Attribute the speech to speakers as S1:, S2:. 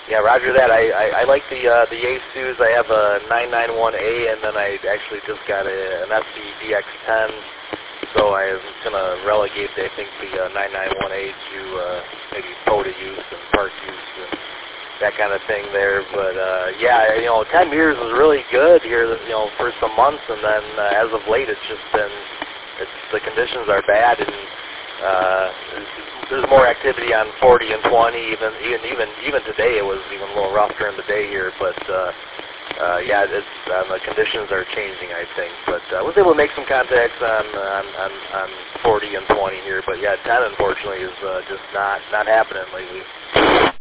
S1: Yeah, roger that. I like the Yaesus. I have a 991A, and then I actually just got an SCDX10. So I was going to relegate, I think, the 991A to maybe POTA use and park use and that kind of thing there. But, yeah, 10 years is really good here, for some months. And then as of late, it's just been, the conditions are bad. And there's more activity on 40 and 20. Even today, it was even a little rough during the day here. But, yeah, the conditions are changing, I think. But I was able to make some contacts on 40 and 20 here. But yeah, 10 unfortunately is just not happening lately.